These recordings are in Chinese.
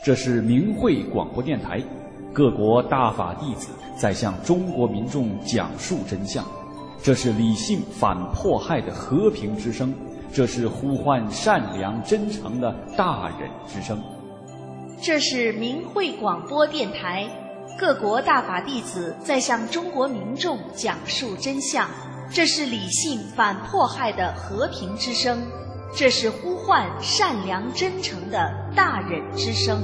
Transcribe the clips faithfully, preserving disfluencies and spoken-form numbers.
这是明慧广播电台，各国大法弟子在向中国民众讲述真相。这是理性反迫害的和平之声，这是呼唤善良真诚的大忍之声。 这是明慧广播电台，各国大法弟子在向中国民众讲述真相。这是理性反迫害的和平之声，这是呼唤善良真诚的大忍之声。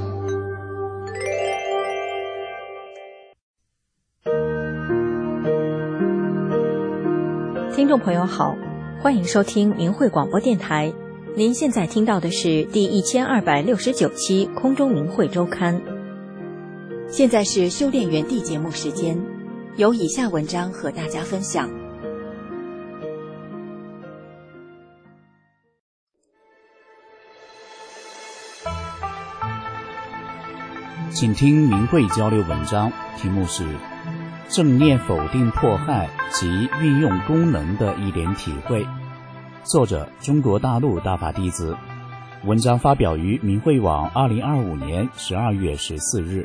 听众朋友好，欢迎收听明慧广播电台。您现在听到的是第一千二百六十九期空中明慧周刊。现在是修炼园地节目时间，有以下文章和大家分享。 请听明慧交流文章，题目是正念否定迫害及运用功能的一点体会，作者中国大陆大法弟子，文章发表于明慧网二零二五年十二月十四日。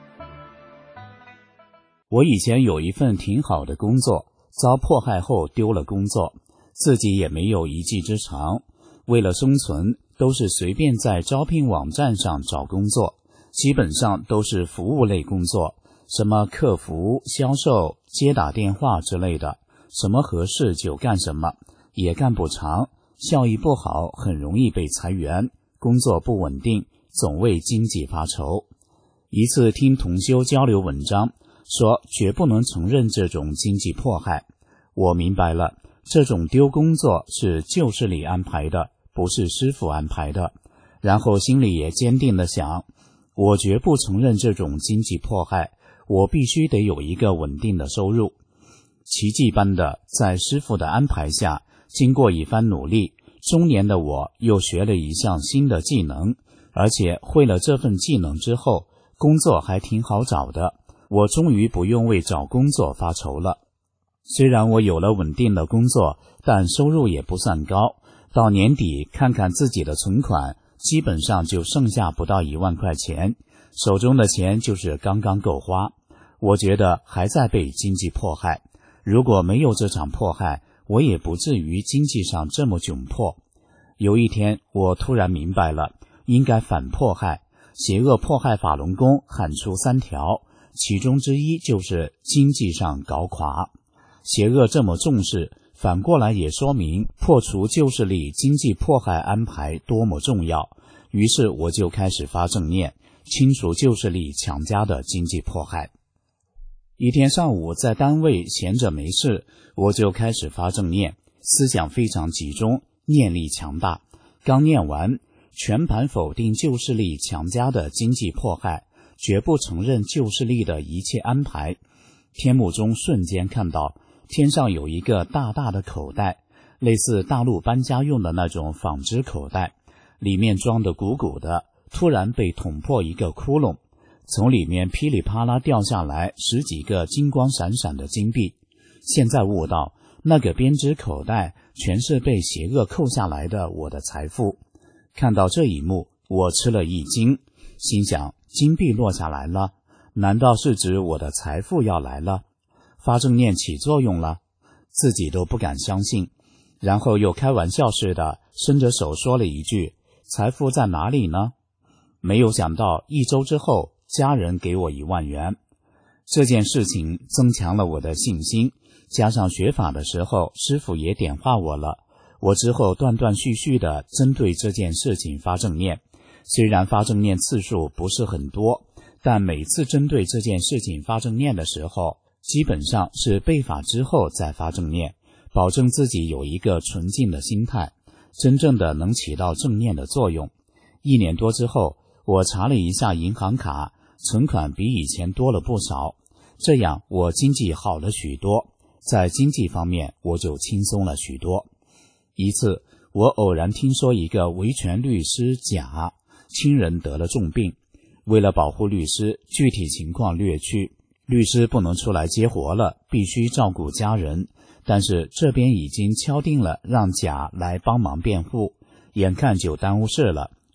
我以前有一份挺好的工作，遭迫害后丢了工作，自己也没有一技之长，为了生存都是随便在招聘网站上找工作，基本上都是服务类工作，什么客服、销售、接打电话之类的，什么合适就干什么，也干不长，效益不好，很容易被裁员，工作不稳定，总为经济发愁。一次听同修交流文章，说绝不能承认这种经济迫害，我明白了，这种丢工作是旧势力安排的，不是师父安排的。然后心里也坚定地想，我绝不承认这种经济迫害，我必须得有一个稳定的收入。奇迹般的，在师父的安排下，经过一番努力，中年的我又学了一项新的技能，而且会了这份技能之后，工作还挺好找的，我终于不用为找工作发愁了。虽然我有了稳定的工作，但收入也不算高，到年底看看自己的存款，基本上就剩下不到一万块钱，手中的钱就是刚刚够花。我觉得还在被经济迫害，如果没有这场迫害，我也不至于经济上这么窘迫。有一天我突然明白了，应该反迫害。邪恶迫害法轮功喊出三条，其中之一就是经济上搞垮。邪恶这么重视，反过来也说明破除旧势力经济迫害安排多么重要。于是我就开始发正念，清除旧势力强加的经济迫害。一天上午在单位闲着没事，我就开始发正念，思想非常集中，念力强大。刚念完，全盘否定旧势力强加的经济迫害，绝不承认旧势力的一切安排。天幕中瞬间看到天上有一个大大的口袋，类似大陆搬家用的那种纺织口袋，里面装得鼓鼓的，突然被捅破一个窟窿，从里面噼里啪啦掉下来十几个金光闪闪的金币。现在悟到，那个编织口袋全是被邪恶扣下来的我的财富。看到这一幕，我吃了一惊，心想，金币落下来了，难道是指我的财富要来了？发正念起作用了，自己都不敢相信。然后又开玩笑似的伸着手说了一句，财富在哪里呢？没有想到一周之后，家人给我一万元。这件事情增强了我的信心，加上学法的时候师父也点化我了，我之后断断续续的针对这件事情发正念。虽然发正念次数不是很多，但每次针对这件事情发正念的时候，基本上是背法之后再发正念，保证自己有一个纯净的心态，真正的能起到正念的作用。一年多之后，我查了一下银行卡，存款比以前多了不少，这样我经济好了许多，在经济方面我就轻松了许多。一次我偶然听说一个维权律师甲亲人得了重病，为了保护律师，具体情况略去，律师不能出来接活了，必须照顾家人，但是这边已经敲定了让甲来帮忙辩护，眼看就耽误事了，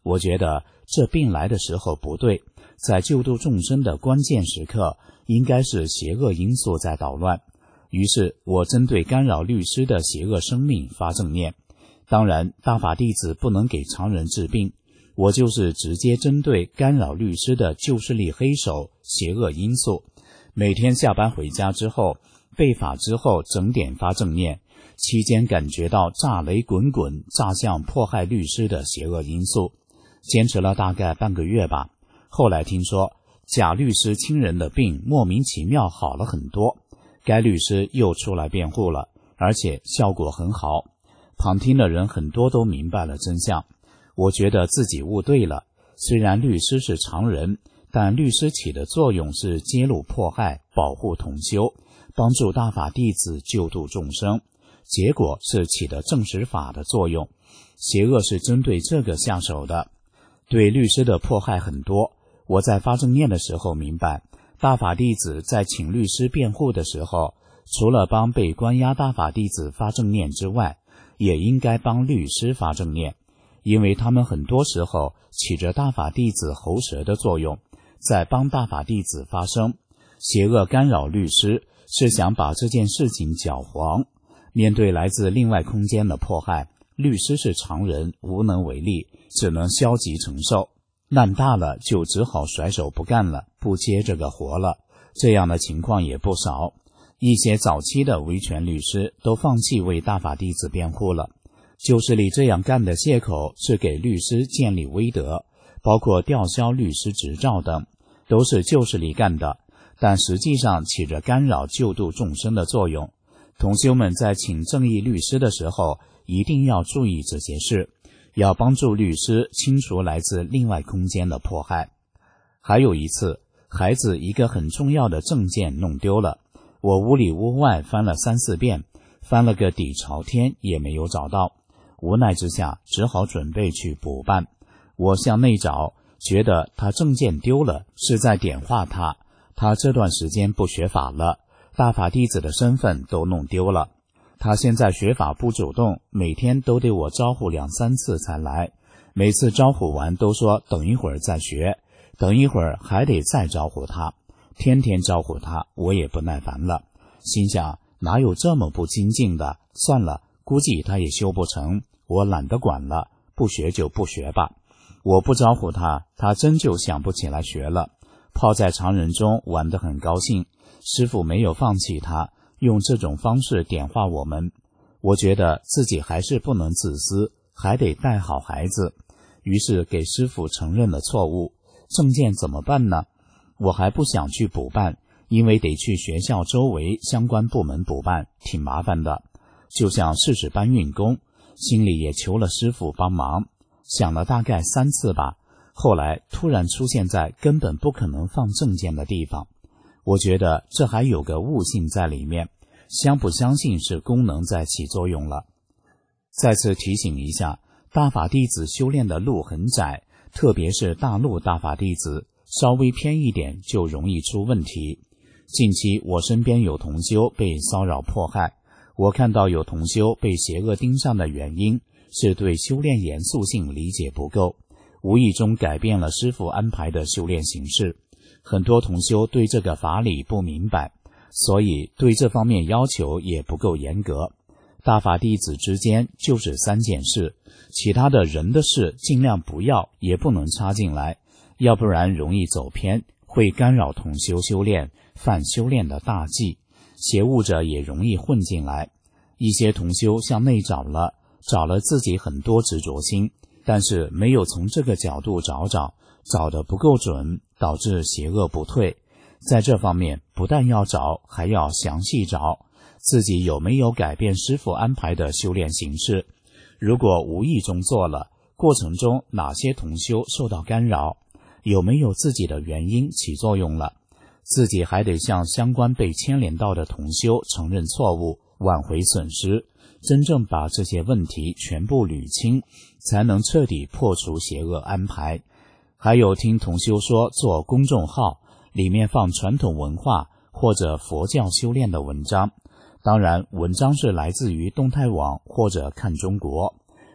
我觉得这病来的时候不对，在救度众生的关键时刻，应该是邪恶因素在捣乱。于是我针对干扰律师的邪恶生命发正念。当然，大法弟子不能给常人治病，我就是直接针对干扰律师的旧势力黑手邪恶因素，每天下班回家之后，背法之后整点发正念，期间感觉到炸雷滚滚，炸向迫害律师的邪恶因素，坚持了大概半个月吧。后来听说贾律师亲人的病莫名其妙好了很多，该律师又出来辩护了，而且效果很好。旁听的人很多都明白了真相，我觉得自己悟对了。虽然律师是常人，但律师起的作用是揭露迫害，保护同修，帮助大法弟子救度众生，结果是起的正实法的作用。邪恶是针对这个下手的，对律师的迫害很多。我在发正念的时候明白，大法弟子在请律师辩护的时候，除了帮被关押大法弟子发正念之外，也应该帮律师发正念，因为他们很多时候起着大法弟子喉舌的作用，在帮大法弟子发声。邪恶干扰律师是想把这件事情搅黄。面对来自另外空间的迫害，律师是常人，无能为力，只能消极承受。烂大了就只好甩手不干了，不接这个活了。这样的情况也不少。一些早期的维权律师都放弃为大法弟子辩护了。旧势力这样干的借口是给律师建立威德，包括吊销律师执照等，都是旧势力干的，但实际上起着干扰救度众生的作用。同修们在请正义律师的时候，一定要注意这些事，要帮助律师清除来自另外空间的迫害。还有一次，孩子一个很重要的证件弄丢了，我屋里屋外翻了三四遍，翻了个底朝天也没有找到，无奈之下只好准备去补办。我向内找，觉得他证件丢了是在点化他，他这段时间不学法了，大法弟子的身份都弄丢了。他现在学法不主动，每天都得我招呼两三次才来，每次招呼完都说等一会儿再学，等一会儿还得再招呼他，天天招呼他，我也不耐烦了，心想哪有这么不精进的，算了，估计他也修不成，我懒得管了，不学就不学吧。我不招呼他，他真就想不起来学了，泡在常人中玩得很高兴。师父没有放弃他，用这种方式点化我们。我觉得自己还是不能自私，还得带好孩子，于是给师父承认了错误。证件怎么办呢？我还不想去补办，因为得去学校周围相关部门补办，挺麻烦的，就像试试搬运工，心里也求了师父帮忙，想了大概三次吧，后来突然出现在根本不可能放证件的地方。我觉得这还有个悟性在里面，相不相信是功能在起作用了。再次提醒一下，大法弟子修炼的路很窄，特别是大陆大法弟子，稍微偏一点就容易出问题。近期我身边有同修被骚扰迫害，我看到有同修被邪恶盯上的原因是对修炼严肃性理解不够，无意中改变了师父安排的修炼形式。很多同修对这个法理不明白，所以对这方面要求也不够严格。大法弟子之间就是三件事，其他的人的事尽量不要，也不能插进来，要不然容易走偏，会干扰同修修炼，犯修炼的大忌，邪物者也容易混进来。一些同修向内找了，找了自己很多执着心，但是没有从这个角度找找，找得不够准，导致邪恶不退。在这方面不但要找，还要详细找自己有没有改变师父安排的修炼形式，如果无意中做了，过程中哪些同修受到干扰，有没有自己的原因起作用了，自己还得向相关被牵连到的同修承认错误，挽回损失，真正把这些问题全部捋清，才能彻底破除邪恶安排。还有听同修说做公众号，里面放传统文化或者佛教修炼的文章，当然文章是来自于动态网或者看中国，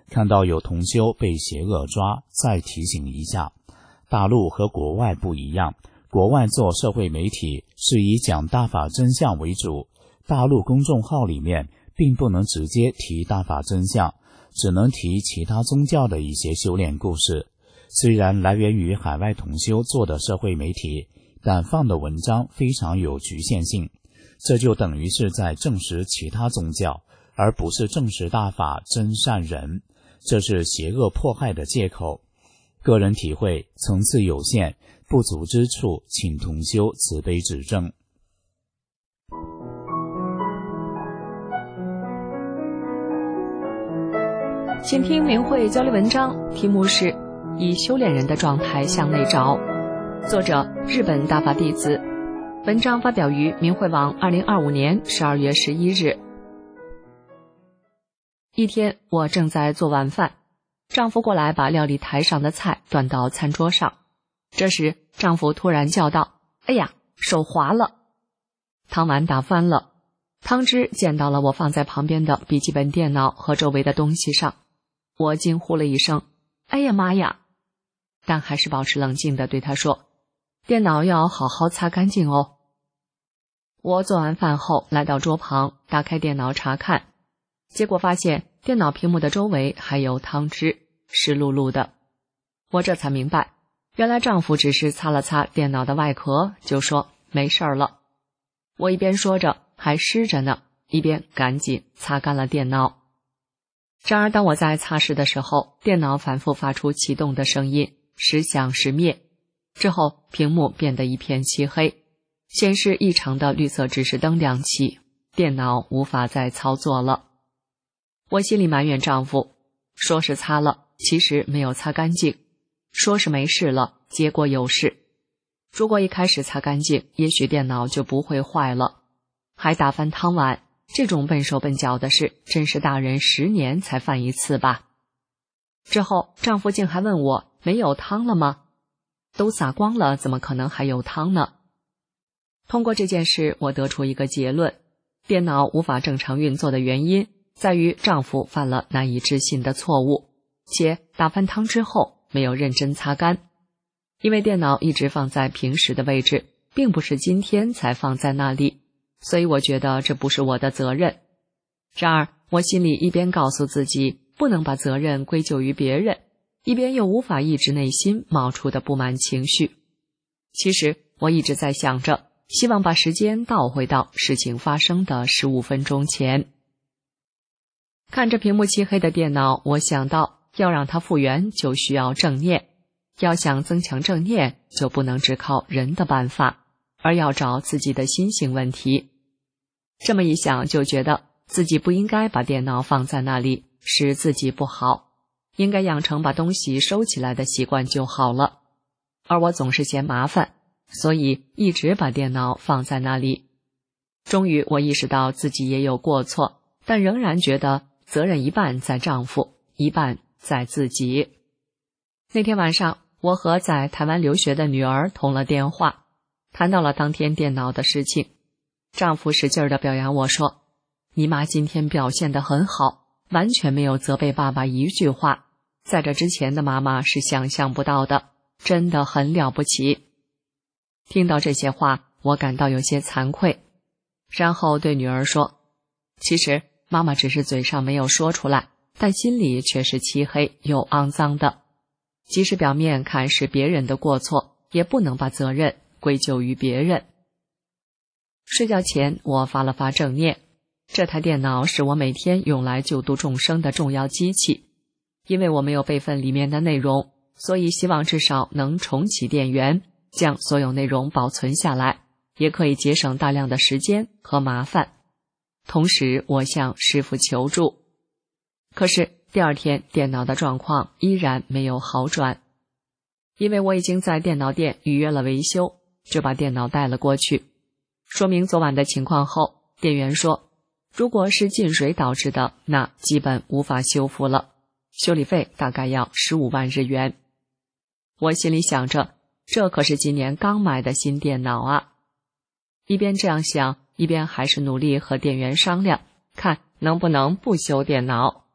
看到有同修被邪恶抓，再提醒一下，大陆和国外不一样，国外做社会媒体是以讲大法真相为主，大陆公众号里面并不能直接提大法真相，只能提其他宗教的一些修炼故事。虽然来源于海外同修做的社会媒体，但放的文章非常有局限性，这就等于是在证实其他宗教，而不是证实大法真善人，这是邪恶迫害的借口。个人体会层次有限，不足之处请同修慈悲指正。 请听明慧交流文章，题目是以修炼人的状态向内找，作者日本大法弟子，文章发表于明慧网二零二五年十二月十一日。一天，我正在做晚饭，丈夫过来把料理台上的菜端到餐桌上。这时，丈夫突然叫道：“哎呀，手滑了！”汤碗打翻了，汤汁溅到了我放在旁边的笔记本电脑和周围的东西上。我惊呼了一声：“哎呀妈呀！”但还是保持冷静地对他说：“电脑要好好擦干净哦。”我做完饭后来到桌旁，打开电脑查看，结果发现电脑屏幕的周围还有汤汁，湿漉漉的。我这才明白，原来丈夫只是擦了擦电脑的外壳，就说没事了。我一边说着还湿着呢，一边赶紧擦干了电脑。然而当我在擦拭的时候，电脑反复发出启动的声音，时响时灭，之后屏幕变得一片漆黑，显示异常的绿色指示灯亮起，电脑无法再操作了。我心里埋怨丈夫，说是擦了，其实没有擦干净，说是没事了，结果有事。如果一开始擦干净，也许电脑就不会坏了。还打翻汤碗，这种笨手笨脚的事，真是大人十年才犯一次吧。之后丈夫竟还问我，没有汤了吗？都洒光了，怎么可能还有汤呢？通过这件事，我得出一个结论，电脑无法正常运作的原因在于丈夫犯了难以置信的错误，且打翻汤之后没有认真擦干。因为电脑一直放在平时的位置，并不是今天才放在那里，所以我觉得这不是我的责任。然而我心里一边告诉自己不能把责任归咎于别人，一边又无法抑制内心冒出的不满情绪。其实我一直在想着，希望把时间倒回到事情发生的十五分钟前。看着屏幕漆黑的电脑，我想到要让它复原就需要正念，要想增强正念，就不能只靠人的办法，而要找自己的心性问题。这么一想，就觉得自己不应该把电脑放在那里，使自己不好，应该养成把东西收起来的习惯就好了。而我总是嫌麻烦，所以一直把电脑放在那里。终于我意识到自己也有过错，但仍然觉得责任一半在丈夫，一半在自己。那天晚上，我和在台湾留学的女儿通了电话，谈到了当天电脑的事情。丈夫使劲地表扬我说，你妈今天表现得很好，完全没有责备爸爸一句话，在这之前的妈妈是想象不到的，真的很了不起。听到这些话，我感到有些惭愧，然后对女儿说，其实妈妈只是嘴上没有说出来，但心里却是漆黑又肮脏的。即使表面看是别人的过错，也不能把责任归咎于别人。睡觉前，我发了发正念。这台电脑是我每天用来救度众生的重要机器，因为我没有备份里面的内容，所以希望至少能重启电源，将所有内容保存下来，也可以节省大量的时间和麻烦。同时，我向师父求助。可是第二天电脑的状况依然没有好转，因为我已经在电脑店预约了维修，就把电脑带了过去。说明昨晚的情况后，店员说，如果是进水导致的，那基本无法修复了，修理费大概要十五万日元。我心里想着，这可是今年刚买的新电脑啊。一边这样想，一边还是努力和店员商量，看能不能不修电脑。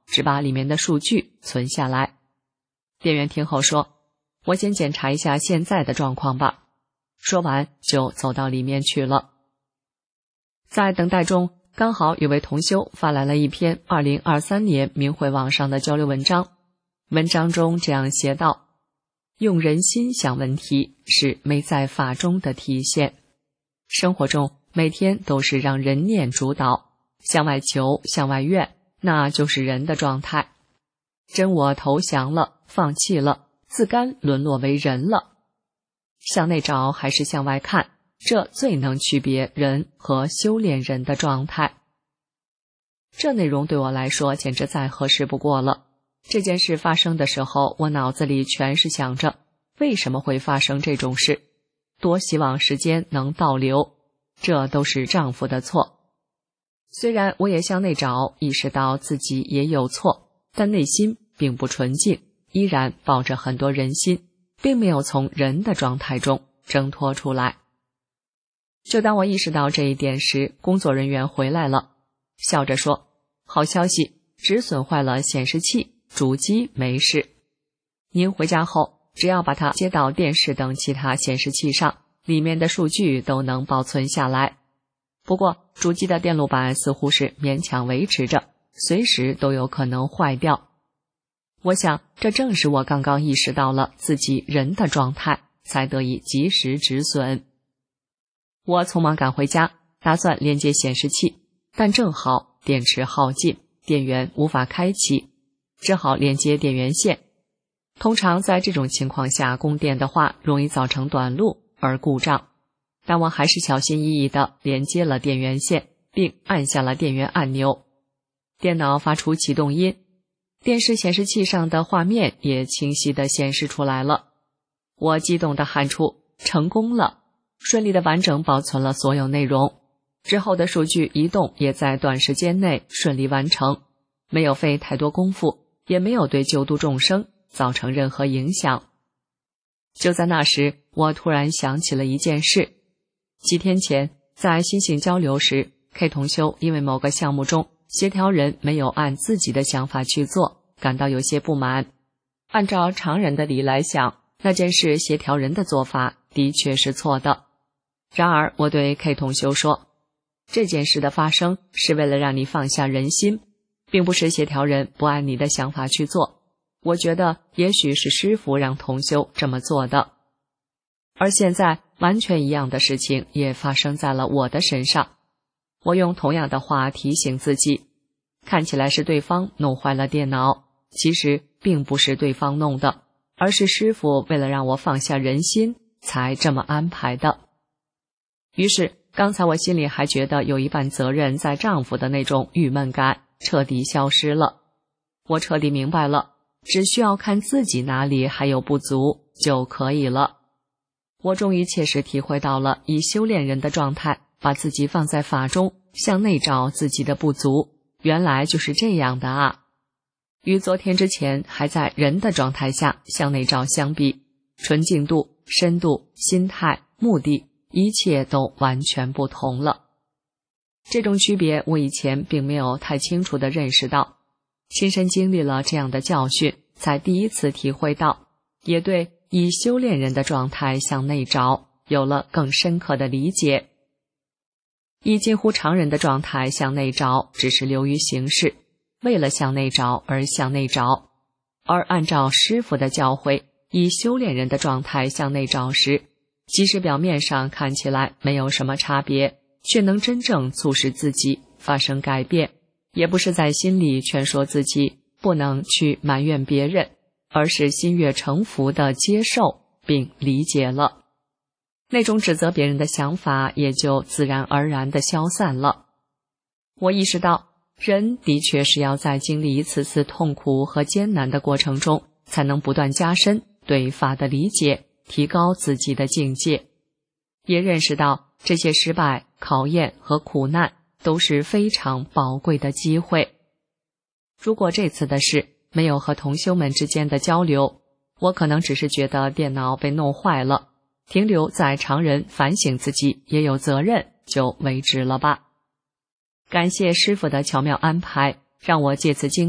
只把里面的数据存下来。店员听后说，我先检查一下现在的状况吧。说完就走到里面去了。在等待中，刚好有位同修发来了一篇二零二三年明慧网上的交流文章，文章中这样写道：用人心想问题是没在法中的体现。生活中每天都是让人念主导，向外求，向外怨，那就是人的状态。真我投降了，放弃了，自甘沦落为人了。向内找还是向外看，这最能区别人和修炼人的状态。这内容对我来说简直再合适不过了。这件事发生的时候，我脑子里全是想着为什么会发生这种事，多希望时间能倒流，这都是丈夫的错。虽然我也向内找，意识到自己也有错，但内心并不纯净，依然抱着很多人心，并没有从人的状态中挣脱出来。就当我意识到这一点时，工作人员回来了，笑着说，好消息，只损坏了显示器，主机没事。您回家后，只要把它接到电视等其他显示器上，里面的数据都能保存下来。不过主机的电路板似乎是勉强维持着，随时都有可能坏掉。我想这正是我刚刚意识到了自己人的状态，才得以及时止损。我匆忙赶回家，打算连接显示器，但正好电池耗尽，电源无法开启，只好连接电源线。通常在这种情况下，供电的话容易造成短路而故障，但我还是小心翼翼地连接了电源线，并按下了电源按钮。电脑发出启动音，电视显示器上的画面也清晰地显示出来了。我激动地喊出，成功了，顺利地完整保存了所有内容。之后的数据移动也在短时间内顺利完成，没有费太多功夫，也没有对救度众生造成任何影响。就在那时，我突然想起了一件事。几天前，在心性交流时， K 同修因为某个项目中协调人没有按自己的想法去做，感到有些不满。按照常人的理来想，那件事协调人的做法的确是错的。然而我对 K 同修说，这件事的发生是为了让你放下人心，并不是协调人不按你的想法去做。我觉得也许是师父让同修这么做的。而现在完全一样的事情也发生在了我的身上。我用同样的话提醒自己，看起来是对方弄坏了电脑，其实并不是对方弄的，而是师父为了让我放下人心才这么安排的。于是刚才我心里还觉得有一半责任在丈夫的那种郁闷感彻底消失了。我彻底明白了，只需要看自己哪里还有不足就可以了。我终于切实体会到了以修炼人的状态把自己放在法中，向内找自己的不足，原来就是这样的啊。与昨天之前还在人的状态下向内找相比，纯净度、深度、心态、目的，一切都完全不同了。这种区别我以前并没有太清楚地认识到，亲身经历了这样的教训，才第一次体会到，也对以修炼人的状态向内找有了更深刻的理解。以近乎常人的状态向内找只是流于形式，为了向内找而向内找，而按照师父的教诲，以修炼人的状态向内找时，即使表面上看起来没有什么差别，却能真正促使自己发生改变，也不是在心里劝说自己不能去埋怨别人，而是心悦诚服地接受并理解了。那种指责别人的想法也就自然而然地消散了。我意识到，人的确是要在经历一次次痛苦和艰难的过程中，才能不断加深对法的理解，提高自己的境界。也认识到这些失败、考验和苦难都是非常宝贵的机会。如果这次的事没有和同修们之间的交流，我可能只是觉得电脑被弄坏了，停留在常人反省自己也有责任就为止了吧。感谢师父的巧妙安排，让我借此经历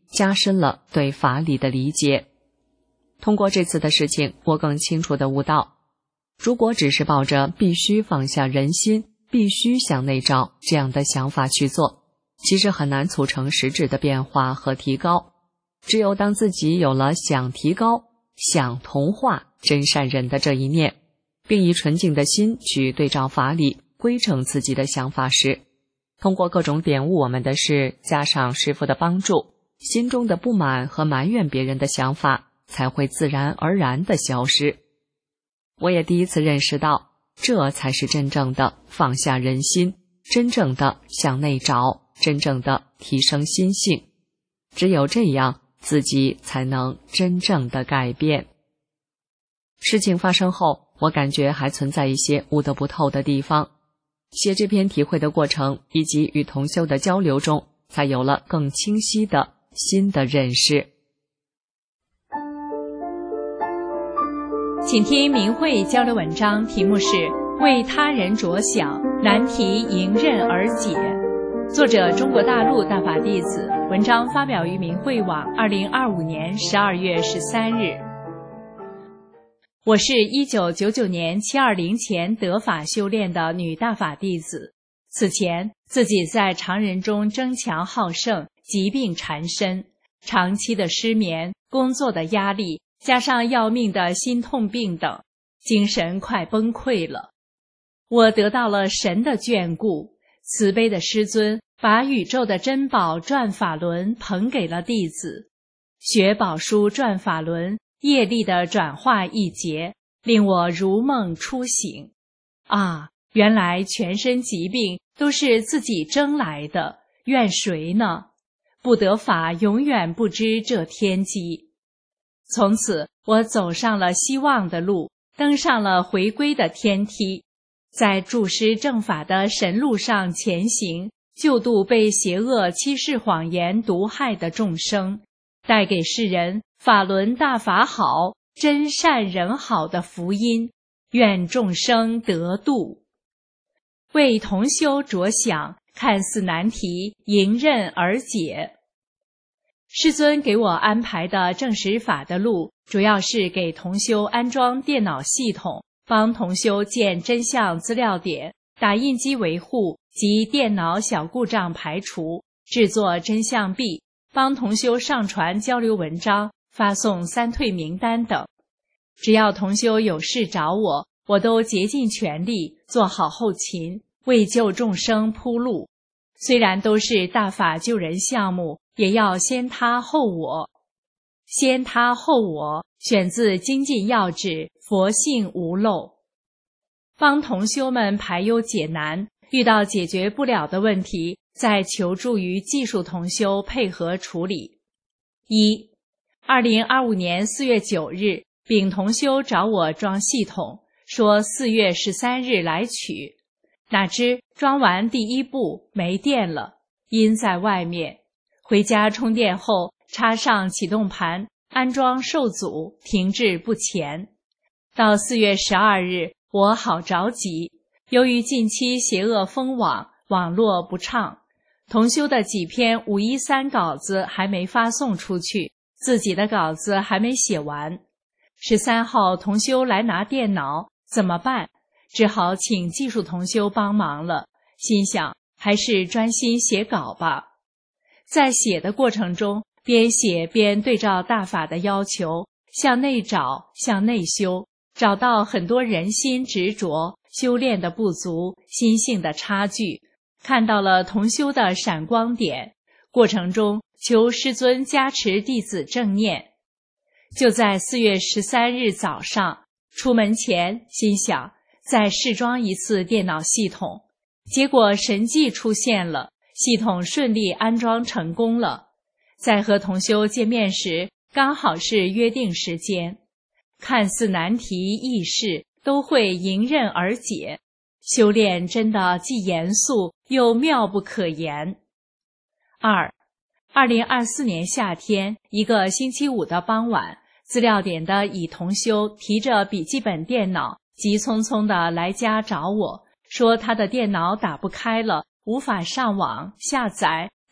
加深了对法理的理解。通过这次的事情，我更清楚地悟到，如果只是抱着必须放下人心，必须向内找这样的想法去做，其实很难促成实质的变化和提高。只有当自己有了想提高、想同化真善人的这一念，并以纯净的心去对照法理，规正自己的想法时，通过各种点悟我们的事，加上师父的帮助，心中的不满和埋怨别人的想法才会自然而然地消失。我也第一次认识到，这才是真正的放下人心，真正的向内找，真正的提升心性。只有这样，自己才能真正的改变。事情发生后，我感觉还存在一些悟得不透的地方。写这篇体会的过程，以及与同修的交流中，才有了更清晰的新的认识。 请听明慧交流文章，题目是为他人着想，难题迎刃而解。作者中国大陆大法弟子，文章发表于明慧网二零二五年十二月十三日。我是一九九九年七二零前得法修炼的女大法弟子，此前自己在常人中争强好胜，疾病缠身，长期的失眠，工作的压力，加上要命的心痛病等，精神快崩溃了。我得到了神的眷顾，慈悲的师尊把宇宙的珍宝转法轮捧给了弟子，学宝书转法轮，业力的转化一节，令我如梦初醒。啊，原来全身疾病都是自己争来的，怨谁呢？不得法永远不知这天机。从此我走上了希望的路，登上了回归的天梯，在注师正法的神路上前行，救度被邪恶欺世谎言毒害的众生，带给世人法轮大法好，真善人好的福音，愿众生得度。为同修着想，看似难题迎刃而解。师尊给我安排的正实法的路，主要是给同修安装电脑系统，帮同修建真相资料点，打印机维护及电脑小故障排除，制作真相币，帮同修上传交流文章，发送三退名单等。只要同修有事找我，我都竭尽全力做好后勤，为救众生铺路。虽然都是大法救人项目，也要先他后我。先他后我，选自精进要旨，佛性无漏。帮同修们排忧解难，遇到解决不了的问题，再求助于技术同修配合处理。一、二零二五年四月九日，丙同修找我装系统，说四月十三日来取。哪知装完第一步没电了，因在外面。回家充电后，插上启动盘，安装受阻，停滞不前。到四月十二日，我好着急，由于近期邪恶封网，网络不畅，同修的几篇五一三稿子还没发送出去，自己的稿子还没写完。十三号同修来拿电脑，怎么办？只好请技术同修帮忙了，心想还是专心写稿吧。在写的过程中，边写边对照大法的要求，向内找，向内修，找到很多人心执着、修炼的不足、心性的差距，看到了同修的闪光点，过程中求师尊加持弟子正念。就在四月十三日早上，出门前心想再试装一次电脑系统，结果神迹出现了，系统顺利安装成功了。在和同修见面时，刚好是约定时间。看似难题易事，都会迎刃而解。修炼真的既严肃又妙不可言。二、二零二四年夏天，一个星期五的傍晚，资料点的乙同修提着笔记本电脑，急匆匆地来家找我，说他的电脑打不开了，无法上网、下载、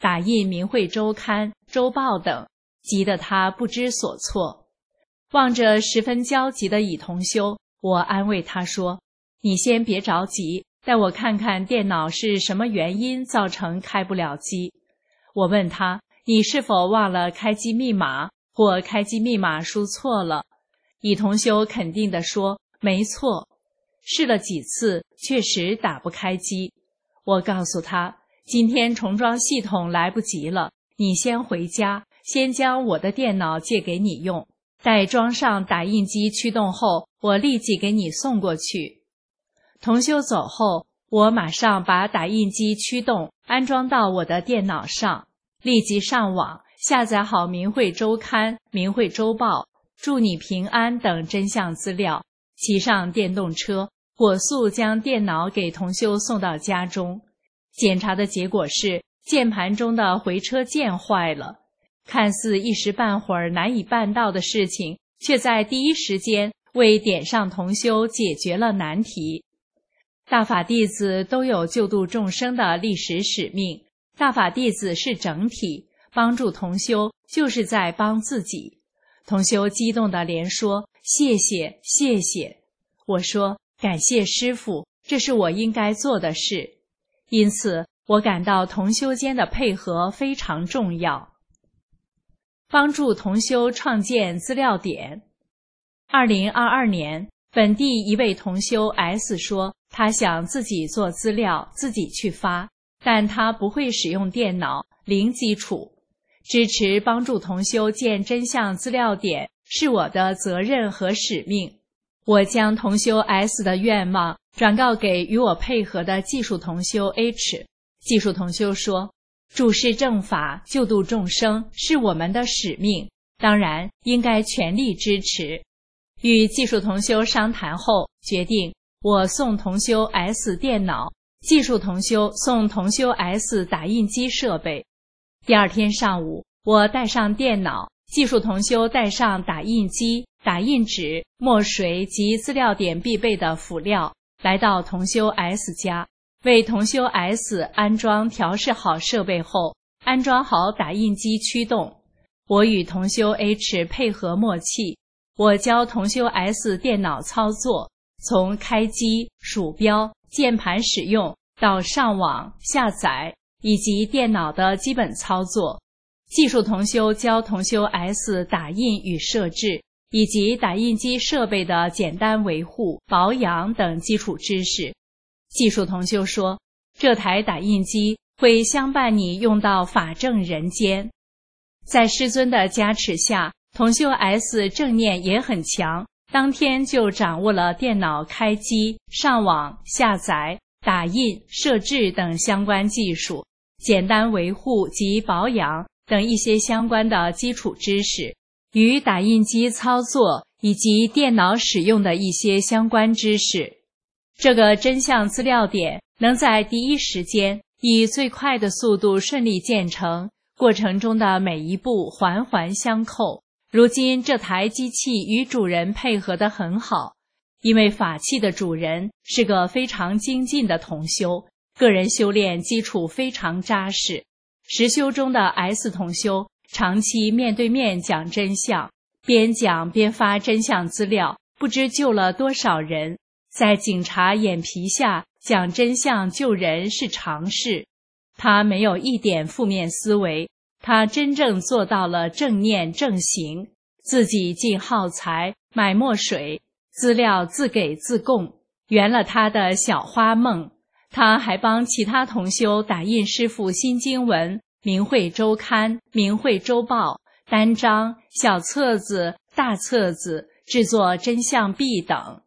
打印《明慧周刊》《周报》等，急得他不知所措。望着十分焦急的乙同修，我安慰他说：“你先别着急，带我看看电脑是什么原因造成开不了机。”我问他：“你是否忘了开机密码，或开机密码输错了？”乙同修肯定地说：“没错。”试了几次，确实打不开机。我告诉他：“今天重装系统来不及了，你先回家，先将我的电脑借给你用。待装上打印机驱动后，我立即给你送过去。”同修走后，我马上把打印机驱动安装到我的电脑上，立即上网下载好《明慧周刊》《明慧周报》《祝你平安》等真相资料，骑上电动车，火速将电脑给同修送到家中。检查的结果是键盘中的回车键坏了。看似一时半会儿难以办到的事情，却在第一时间为点上同修解决了难题。大法弟子都有救度众生的历史使命，大法弟子是整体，帮助同修就是在帮自己。同修激动地连说：“谢谢，谢谢。”我说：“感谢师父，这是我应该做的事。”因此，我感到同修间的配合非常重要。帮助同修创建资料点。二零二二年，本地一位同修 S 说，他想自己做资料，自己去发，但他不会使用电脑，零基础。支持帮助同修建真相资料点是我的责任和使命。我将同修 S 的愿望转告给与我配合的技术同修 H。 技术同修说，注释正法，救度众生是我们的使命，当然应该全力支持。与技术同修商谈后，决定我送同修 S 电脑，技术同修送同修 S 打印机设备。第二天上午，我带上电脑，技术同修带上打印机、打印纸、墨水及资料点必备的辅料，来到同修 S 家，为同修 S 安装调试好设备后，安装好打印机驱动。我与同修 H 配合默契，我教同修 S 电脑操作，从开机、鼠标、键盘使用到上网、下载以及电脑的基本操作。技术同修教同修 S 打印与设置，以及打印机设备的简单维护、保养等基础知识。技术同修说，这台打印机会相伴你用到法正人间。在师尊的加持下，同修 S 正念也很强，当天就掌握了电脑开机、上网、下载、打印、设置等相关技术，简单维护及保养等一些相关的基础知识，与打印机操作以及电脑使用的一些相关知识。这个真相资料点能在第一时间以最快的速度顺利建成，过程中的每一步环环相扣。如今这台机器与主人配合得很好，因为法器的主人是个非常精进的同修，个人修炼基础非常扎实。实修中的 S 同修长期面对面讲真相，边讲边发真相资料，不知救了多少人。在警察眼皮下讲真相救人是常事，他没有一点负面思维，他真正做到了正念正行，自己尽耗材买墨水，资料自给自供，圆了他的小花梦。他还帮其他同修打印师父新经文、明慧周刊、明慧周报、单张、小册子、大册子，制作真相币等。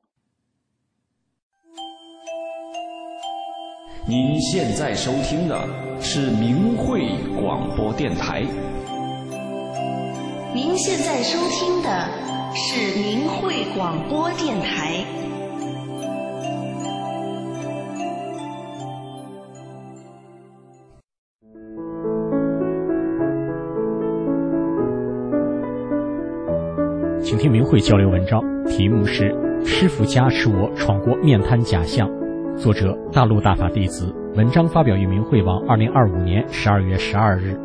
您现在收听的是明慧广播电台。 您现在收听的是明慧广播电台。 请听明慧交流文章，题目是《师父加持我闯过面瘫假象》，作者大陆大法弟子文章发表于明慧网二零二五年十二月十二日。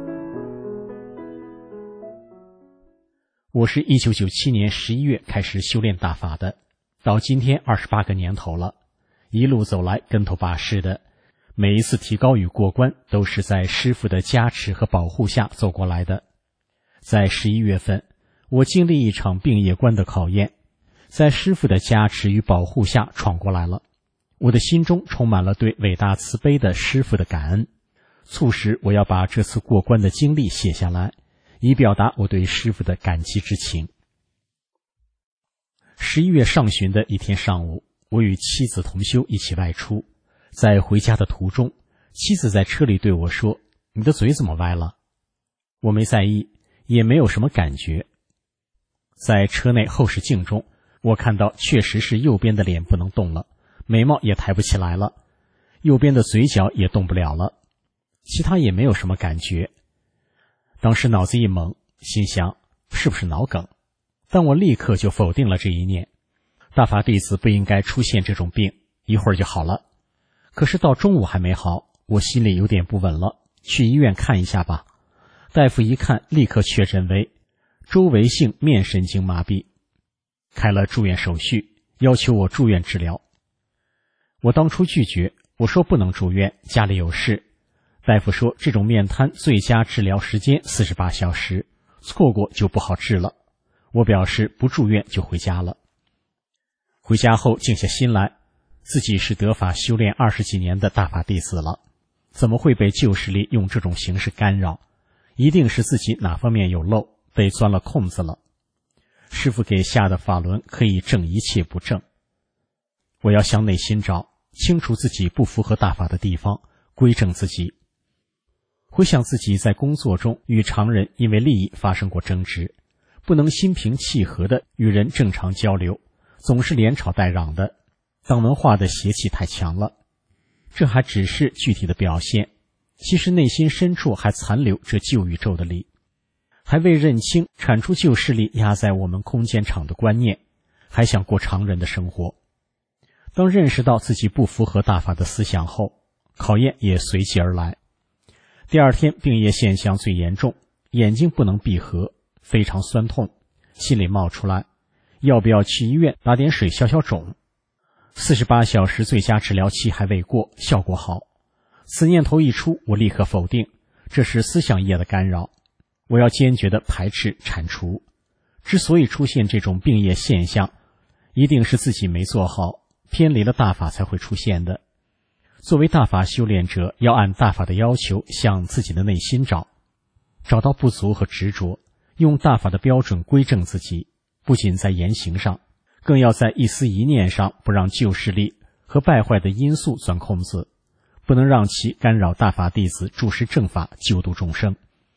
我是一九九七年十一月开始修炼大法的，到今天二十八个年头了，一路走来跟头把式的，每一次提高与过关都是在师父的加持和保护下走过来的。在十一月份，我经历一场病业关的考验，在师父的加持与保护下闯过来了。我的心中充满了对伟大慈悲的师父的感恩，促使我要把这次过关的经历写下来，以表达我对师父的感激之情。十一月上旬的一天上午，我与妻子同修一起外出，在回家的途中，妻子在车里对我说：“你的嘴怎么歪了？”我没在意，也没有什么感觉。在车内后视镜中，我看到确实是右边的脸不能动了，眉毛也抬不起来了，右边的嘴角也动不了了，其他也没有什么感觉。当时脑子一懵，心想是不是脑梗，但我立刻就否定了这一念。大法弟子不应该出现这种病，一会儿就好了。可是到中午还没好，我心里有点不稳了，去医院看一下吧。大夫一看，立刻确诊为周围性面神经麻痹，开了住院手续，要求我住院治疗。我当初拒绝，我说不能住院，家里有事。大夫说这种面瘫最佳治疗时间四十八小时，错过就不好治了。我表示不住院就回家了。回家后静下心来，自己是得法修炼二十几年的大法弟子了，怎么会被旧势力用这种形式干扰？一定是自己哪方面有漏，被钻了空子了。师父给下的法轮可以正一切不正。我要向内心找，清楚自己不符合大法的地方，归正自己。回想自己在工作中与常人因为利益发生过争执，不能心平气和地与人正常交流，总是连吵带嚷的，党文化的邪气太强了。这还只是具体的表现，其实内心深处还残留着旧宇宙的力，还未认清铲除旧势力压在我们空间场的观念，还想过常人的生活。当认识到自己不符合大法的思想后，考验也随即而来。第二天病业现象最严重，眼睛不能闭合，非常酸痛，心里冒出来要不要去医院打点水消消肿。四十八小时最佳治疗期还未过，效果好。此念头一出，我立刻否定，这是思想业的干扰，我要坚决地排斥铲除。之所以出现这种病业现象，一定是自己没做好，偏离了大法才会出现的。作为大法修炼者，要按大法的要求向自己的内心找，找到不足和执着，用大法的标准归正自己，不仅在言行上，更要在一思一念上不让旧势力和败坏的因素钻空子，不能让其干扰大法弟子注释正法，救度众生。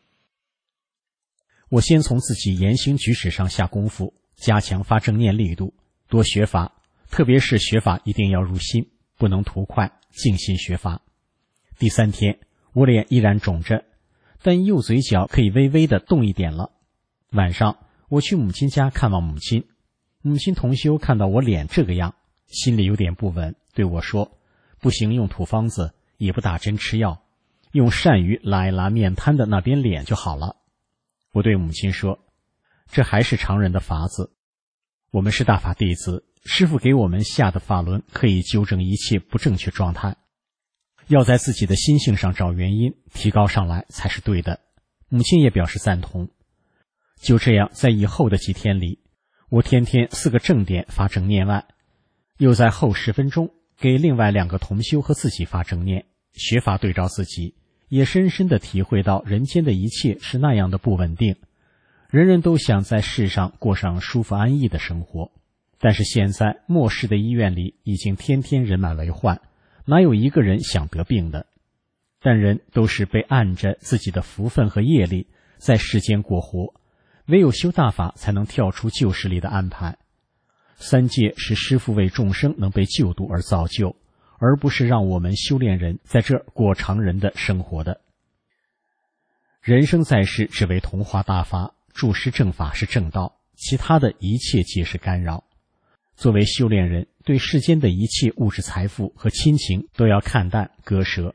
我先从自己言行举止上下功夫，加强发正念力度，多学法，特别是学法一定要入心，不能图快，静心学法。第三天，我脸依然肿着，但右嘴角可以微微的动一点了。晚上，我去母亲家看望母亲，母亲同修看到我脸这个样，心里有点不稳，对我说：“不行，用土方子，也不打针吃药，用鳝鱼拉一拉面瘫的那边脸就好了。”我对母亲说：“这还是常人的法子，我们是大法弟子，师父给我们下的法轮可以纠正一切不正确状态，要在自己的心性上找原因，提高上来才是对的。”母亲也表示赞同。就这样，在以后的几天里，我天天四个正点发正念外，又在后十分钟给另外两个同修和自己发正念，学法对照自己，也深深地体会到人间的一切是那样的不稳定，人人都想在世上过上舒服安逸的生活，但是现在末世的医院里已经天天人满为患，哪有一个人想得病的？但人都是被按着自己的福分和业力在世间过活，唯有修大法才能跳出旧势力的安排。三界是师父为众生能被救度而造就，而不是让我们修炼人在这儿过常人的生活的。人生在世只为同化大法，注释正法是正道，其他的一切皆是干扰。作为修炼人，对世间的一切物质财富和亲情都要看淡割舍，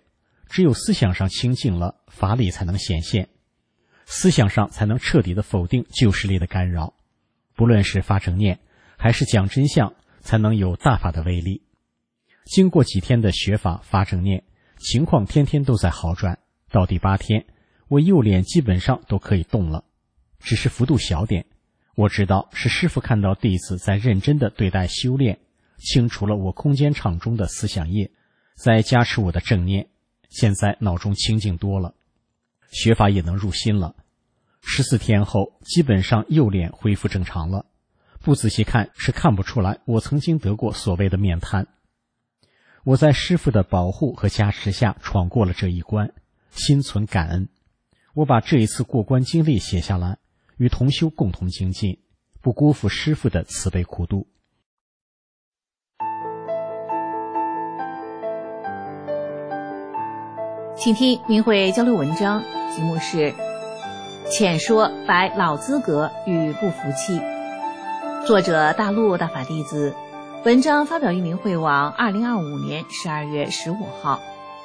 只有思想上清净了，法理才能显现，思想上才能彻底的否定旧势力的干扰。不论是发正念还是讲真相，才能有大法的威力。经过几天的学法发正念，情况天天都在好转。到第八天，我右脸基本上都可以动了，只是幅度小点。我知道是师父看到弟子在认真的对待修炼，清除了我空间场中的思想业，再加持我的正念，现在脑中清净多了，学法也能入心了。十四天后，基本上右脸恢复正常了，不仔细看是看不出来我曾经得过所谓的面瘫。我在师父的保护和加持下闯过了这一关，心存感恩。我把这一次过关经历写下来，与同修共同精进，不辜负师父的慈悲苦度。 请听明慧交流文章，题目是浅说白老资格与不服气，作者大陆大法弟子，文章发表于明慧网二零二五年十二月十五号。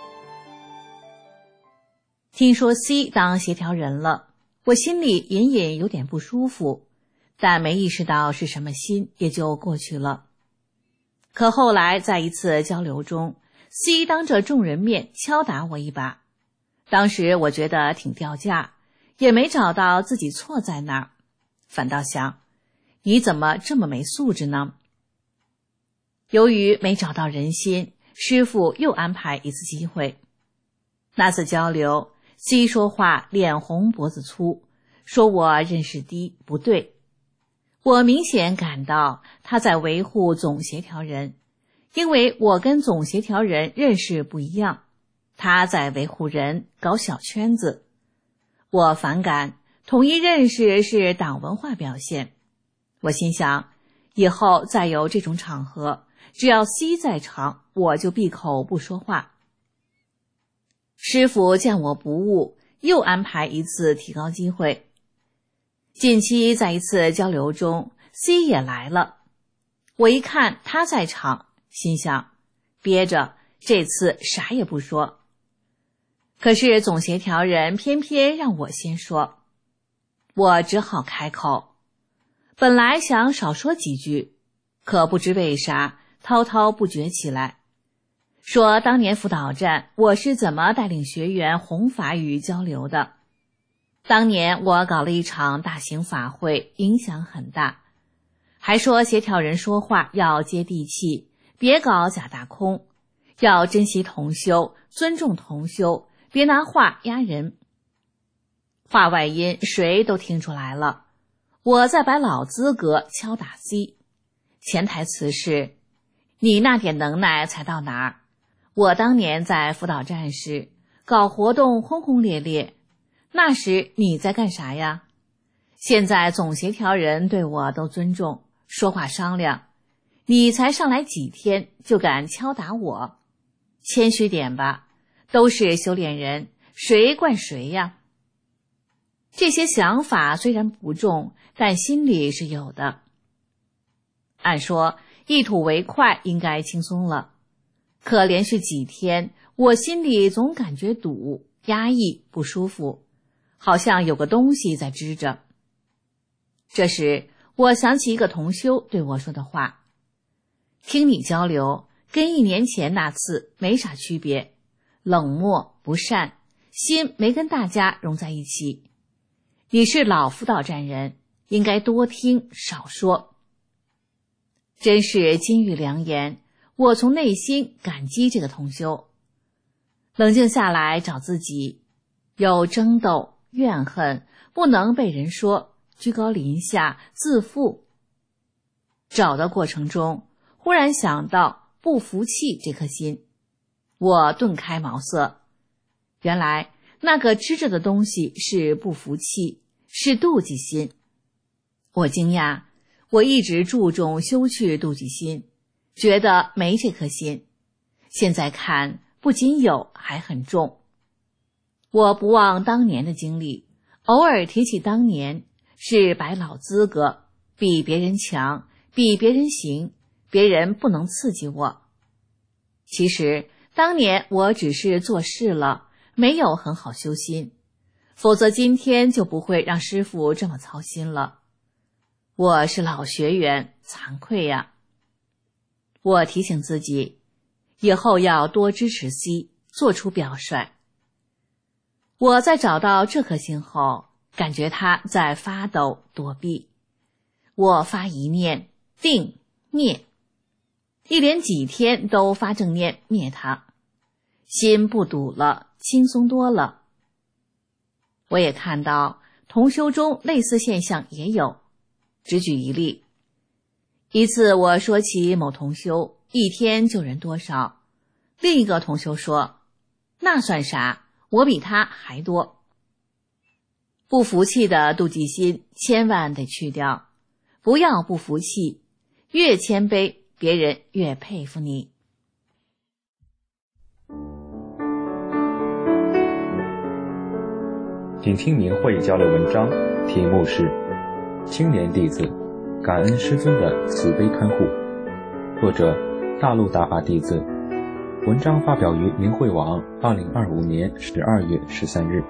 听说 C 当协调人了，我心里隐隐有点不舒服，但没意识到是什么心，也就过去了。可后来在一次交流中， C 当着众人面敲打我一把，当时我觉得挺掉价，也没找到自己错在哪儿，反倒想，你怎么这么没素质呢？由于没找到人心，师父又安排一次机会。那次交流， C 说话脸红脖子粗，说我认识低，不对。我明显感到他在维护总协调人，因为我跟总协调人认识不一样，他在维护人，搞小圈子。我反感，统一认识是党文化表现。我心想，以后再有这种场合，只要 C 在场，我就闭口不说话。师父见我不悟，又安排一次提高机会。近期在一次交流中， C 也来了。我一看他在场，心想，憋着，这次啥也不说。可是总协调人偏偏让我先说，我只好开口。本来想少说几句，可不知为啥滔滔不绝起来，说当年辅导站我是怎么带领学员弘法与交流的。当年我搞了一场大型法会，影响很大，还说协调人说话要接地气，别搞假大空，要珍惜同修，尊重同修，别拿话压人。话外音谁都听出来了，我在摆老资格敲打 C， 潜台词是，你那点能耐才到哪儿？我当年在辅导站时搞活动轰轰烈烈，那时你在干啥呀？现在总协调人对我都尊重，说话商量，你才上来几天就敢敲打我，谦虚点吧，都是修炼人，谁惯谁呀？这些想法虽然不重，但心里是有的。按说一吐为快应该轻松了，可连续几天我心里总感觉堵、压抑、不舒服，好像有个东西在支着。这时我想起一个同修对我说的话，听你交流跟一年前那次没啥区别，冷漠不善，心没跟大家融在一起。你是老辅导站人，应该多听少说。真是金玉良言，我从内心感激这个同修。冷静下来找自己，有争斗、怨恨，不能被人说，居高临下，自负。找的过程中，忽然想到不服气这颗心，我顿开茅塞。原来那个支着的东西是不服气，是妒忌心。我惊讶，我一直注重修去妒忌心，觉得没这颗心，现在看不仅有，还很重。我不忘当年的经历，偶尔提起当年，是摆老资格，比别人强，比别人行，别人不能刺激我。其实当年我只是做事了，没有很好修心，否则今天就不会让师父这么操心了。我是老学员，惭愧呀。我提醒自己，以后要多支持 C， 做出表率。我在找到这颗星后，感觉它在发抖躲避。我发一念，定灭，一连几天都发正念灭它，心不堵了，轻松多了。我也看到同修中类似现象也有，只举一例。一次我说起某同修一天救人多少，另一个同修说，那算啥，我比他还多。不服气的妒忌心千万得去掉，不要不服气，越谦卑，别人越佩服你。 请听明慧交流文章，题目是《青年弟子感恩师尊的慈悲看护》，作者大陆大法弟子。文章发表于明慧网二零二五年十二月十三日。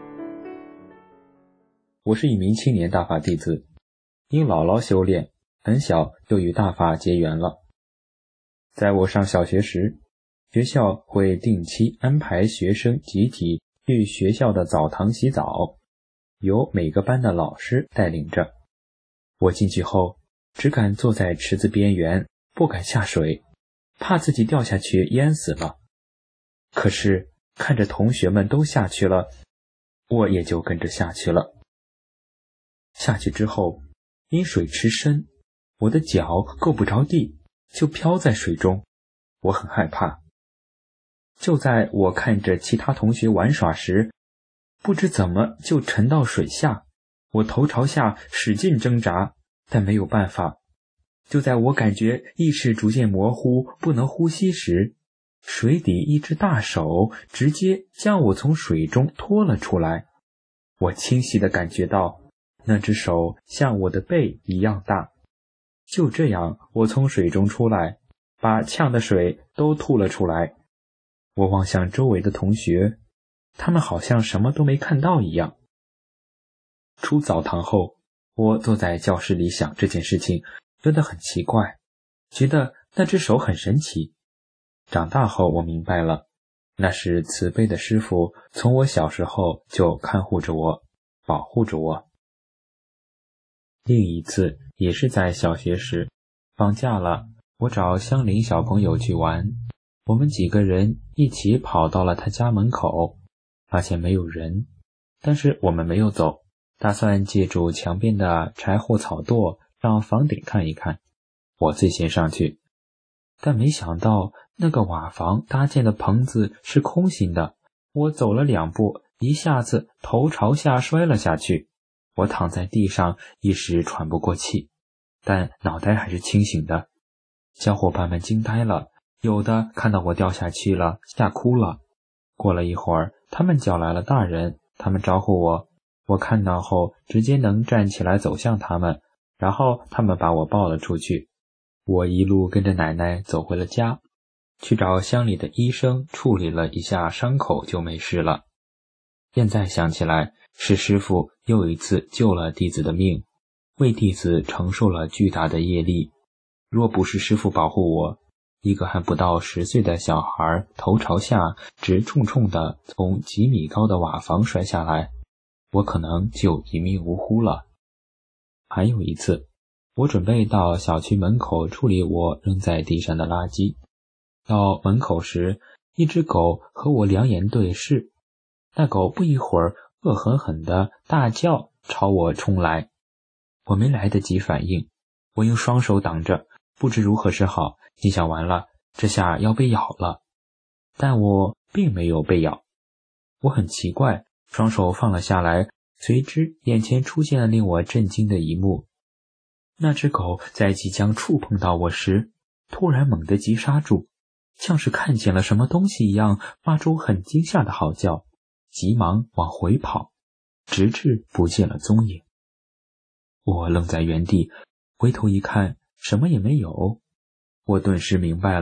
我是一名青年大法弟子，因姥姥修炼，很小就与大法结缘了。在我上小学时，学校会定期安排学生集体去学校的澡堂洗澡，由每个班的老师带领着。我进去后，只敢坐在池子边缘，不敢下水，怕自己掉下去淹死了。可是看着同学们都下去了，我也就跟着下去了。下去之后，因水池深，我的脚够不着地，就飘在水中，我很害怕。就在我看着其他同学玩耍时，不知怎么就沉到水下，我头朝下使劲挣扎，但没有办法。就在我感觉意识逐渐模糊，不能呼吸时，水底一只大手直接将我从水中拖了出来。我清晰地感觉到那只手像我的背一样大。就这样，我从水中出来，把呛的水都吐了出来。我望向周围的同学，他们好像什么都没看到一样。出澡堂后，我坐在教室里想这件事情，觉得很奇怪，觉得那只手很神奇。长大后我明白了，那是慈悲的师父从我小时候就看护着我，保护着我。另一次也是在小学时，放假了，我找乡邻小朋友去玩，我们几个人一起跑到了他家门口，发现没有人，但是我们没有走，打算借助墙边的柴火草垛上房顶看一看。我最先上去，但没想到那个瓦房搭建的棚子是空心的，我走了两步，一下子头朝下摔了下去。我躺在地上，一时喘不过气，但脑袋还是清醒的。小伙伴们惊呆了，有的看到我掉下去了，吓哭了。过了一会儿，他们叫来了大人，他们招呼我，我看到后直接能站起来走向他们，然后他们把我抱了出去。我一路跟着奶奶走回了家，去找乡里的医生处理了一下伤口就没事了。现在想起来，是师父又一次救了弟子的命，为弟子承受了巨大的业力。若不是师父保护我，一个还不到十岁的小孩头朝下直冲冲地从几米高的瓦房摔下来，我可能就一命呜呼了。还有一次，我准备到小区门口处理我扔在地上的垃圾，到门口时，一只狗和我两眼对视，那狗不一会儿恶狠狠地大叫朝我冲来，我没来得及反应，我用双手挡着，不知如何是好，心想完了，这下要被咬了。但我并没有被咬，我很奇怪，双手放了下来，随之眼前出现了令我震惊的一幕。那只狗在即将触碰到我时，突然猛地急刹住，像是看见了什么东西一样，发出很惊吓的嚎叫，急忙往回跑，直至不见了踪影。我愣在原地，回头一看，什么也没有。我顿时明白了，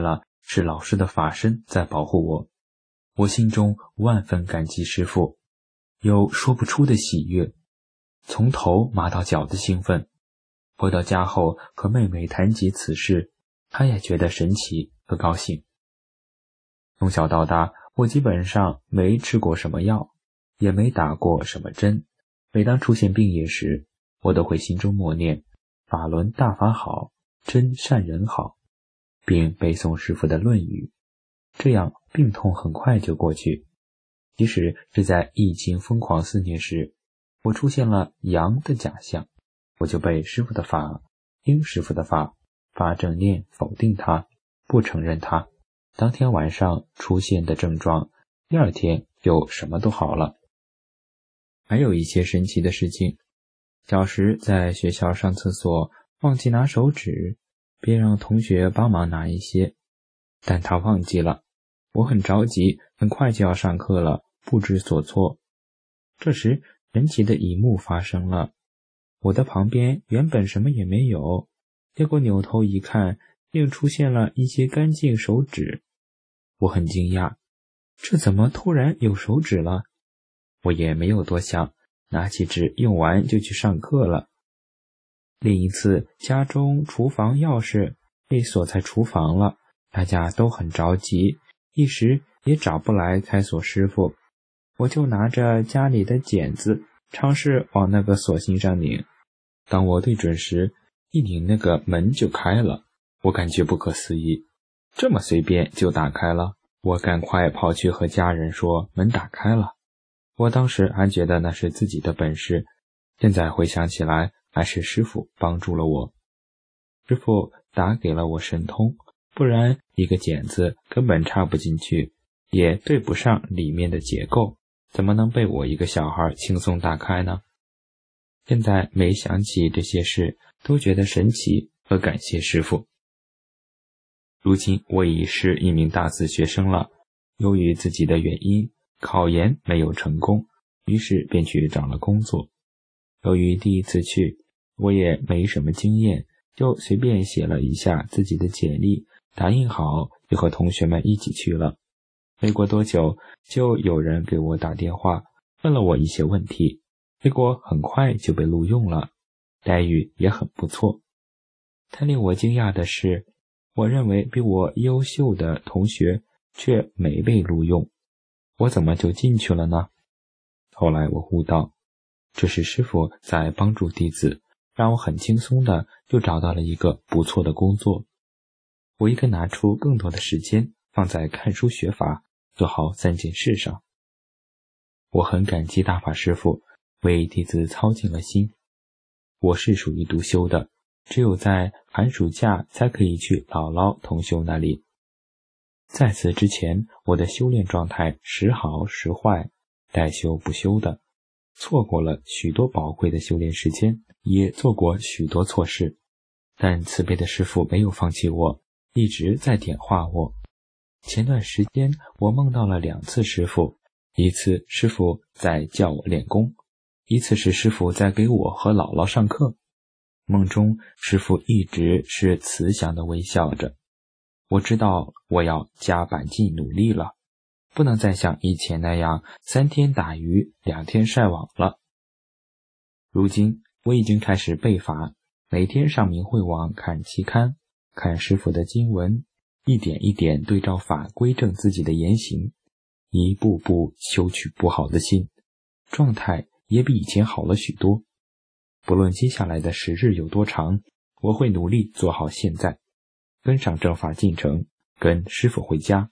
是老师的法身在保护我。我心中万分感激师父，有说不出的喜悦，从头麻到脚的兴奋。回到家后和妹妹谈及此事，她也觉得神奇和高兴。从小到大，我基本上没吃过什么药，也没打过什么针。每当出现病业时，我都会心中默念法轮大法好，真善人好，并背诵师父的论语，这样病痛很快就过去。即使是在疫情疯狂肆虐时，我出现了阳的假象，我就背师父的法，听师父的法，发正念否定它，不承认它。当天晚上出现的症状，第二天就什么都好了。还有一些神奇的事情，小时在学校上厕所忘记拿手纸，便让同学帮忙拿一些，但他忘记了，我很着急，很快就要上课了，不知所措。这时神奇的一幕发生了，我的旁边原本什么也没有，结果扭头一看，竟出现了一些干净手纸。我很惊讶，这怎么突然有手纸了？我也没有多想，拿起纸用完就去上课了。另一次，家中厨房钥匙被锁在厨房了，大家都很着急，一时也找不来开锁师傅。我就拿着家里的剪子，尝试往那个锁芯上拧。当我对准时，一拧那个门就开了。我感觉不可思议，这么随便就打开了。我赶快跑去和家人说门打开了。我当时还觉得那是自己的本事，现在回想起来，还是师父帮助了我。师父打给了我神通，不然一个剪子根本插不进去，也对不上里面的结构，怎么能被我一个小孩轻松打开呢？现在每想起这些事，都觉得神奇和感谢师父。如今我已是一名大四学生了，由于自己的原因，考研没有成功，于是便去找了工作。由于第一次去，我也没什么经验，就随便写了一下自己的简历，打印好就和同学们一起去了。没过多久，就有人给我打电话，问了我一些问题，结果很快就被录用了，待遇也很不错。太令我惊讶的是，我认为比我优秀的同学却没被录用，我怎么就进去了呢？后来我悟到，这是师父在帮助弟子，让我很轻松的就找到了一个不错的工作。我应该拿出更多的时间放在看书学法，做好三件事上。我很感激大法师父为弟子操尽了心。我是属于独修的，只有在寒暑假才可以去姥姥同修那里。在此之前，我的修炼状态时好时坏，待修不修的，错过了许多宝贵的修炼时间，也做过许多错事。但慈悲的师父没有放弃我，一直在点化我。前段时间我梦到了两次师父，一次师父在教我练功，一次是师父在给我和姥姥上课。梦中师父一直是慈祥的微笑着，我知道我要加把劲努力了，不能再像以前那样三天打鱼两天晒网了。如今我已经开始背法，每天上明慧网看期刊，看师父的经文，一点一点对照法规正自己的言行，一步步修去不好的心，状态也比以前好了许多。不论接下来的时日有多长，我会努力做好现在，跟上正法进程，跟师父回家。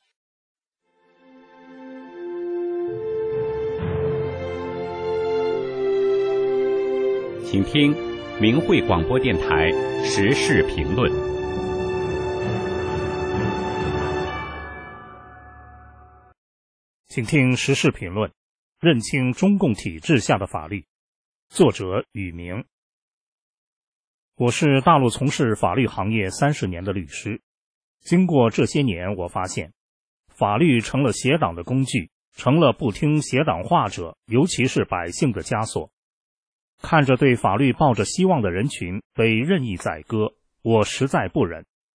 请听明慧广播电台时事评论。 请听时事评论，认清中共体制下的法律。作者宇明。我是大陆从事法律行业三十年的律师，经过这些年，我发现法律成了邪党的工具，成了不听邪党话者，尤其是百姓的枷锁。看着对法律抱着希望的人群被任意宰割，我实在不忍。